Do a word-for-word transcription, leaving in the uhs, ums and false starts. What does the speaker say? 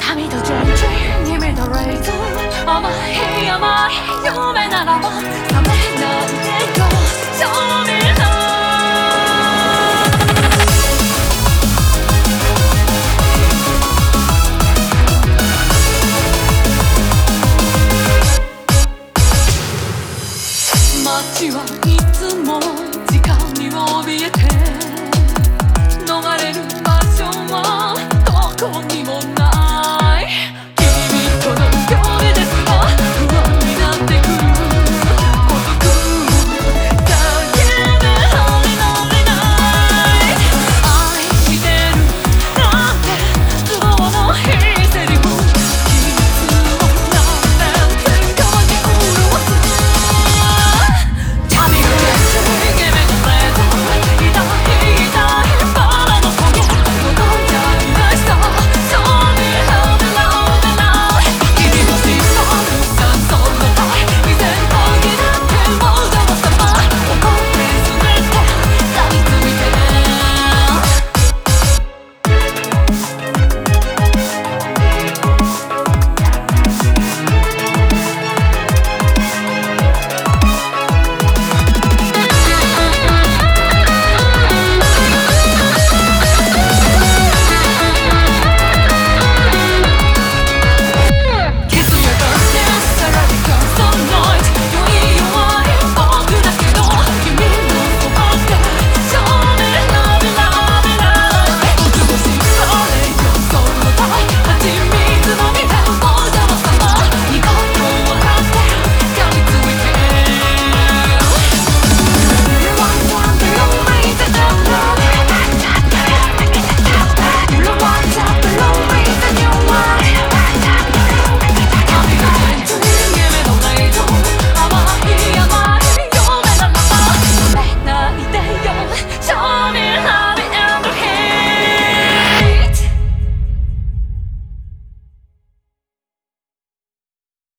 髪とチェンジ君とレイズ甘い甘い夢ならば覚めないでよ証明だ街はいつも時間に怯えて逃れる場所はどこにもない